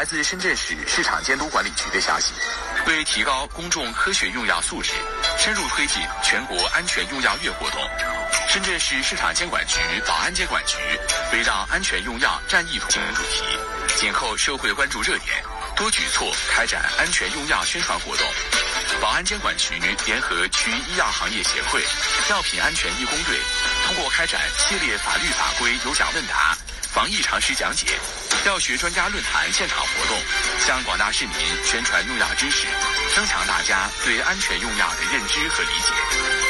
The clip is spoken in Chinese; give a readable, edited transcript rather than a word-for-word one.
来自深圳市市场监督管理局的消息，为提高公众科学用药素质，深入推进全国安全用药月活动，深圳市市场监管局、保安监管局围绕安全用药战役统主题，紧扣社会关注热点，多举措开展安全用药宣传活动。保安监管局联合区医药行业协会、药品安全义工队，通过开展系列法律法规有奖问答、防疫常识讲解、药学专家论坛现场活动，向广大市民宣传用药知识，增强大家对安全用药的认知和理解。